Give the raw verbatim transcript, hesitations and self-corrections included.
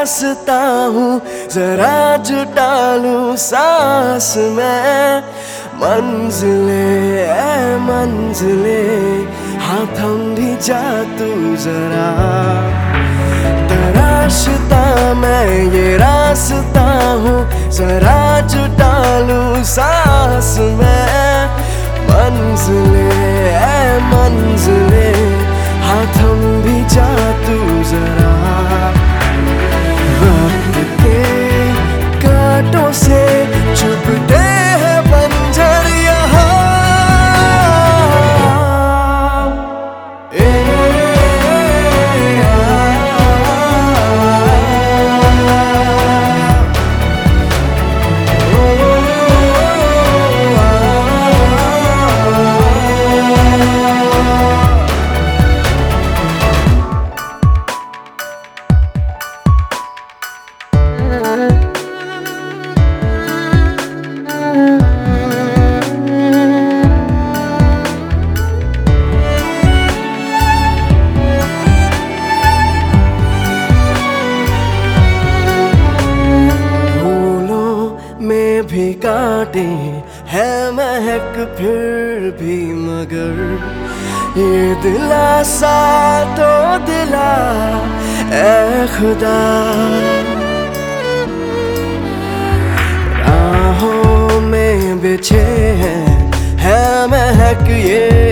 रास्ता हूँ, जरा जुटा लूं सांस में। मंजिले ऐ मंजिले, हाँ थम भी जा तू जरा। तराशता मैं ये रास्ता हूँ, जरा जुटा लूं सांस में। मंजिले ऐ मंजिले, हाँ थम भी जा तू जरा। वक्त के कांटों से चुभते हैं बंजर यहाँ। ए, भी काटे है महक फिर भी, मगर ये दिलासा तो दिला ऐ खुदा। राहों में बिछे हैं है महक ये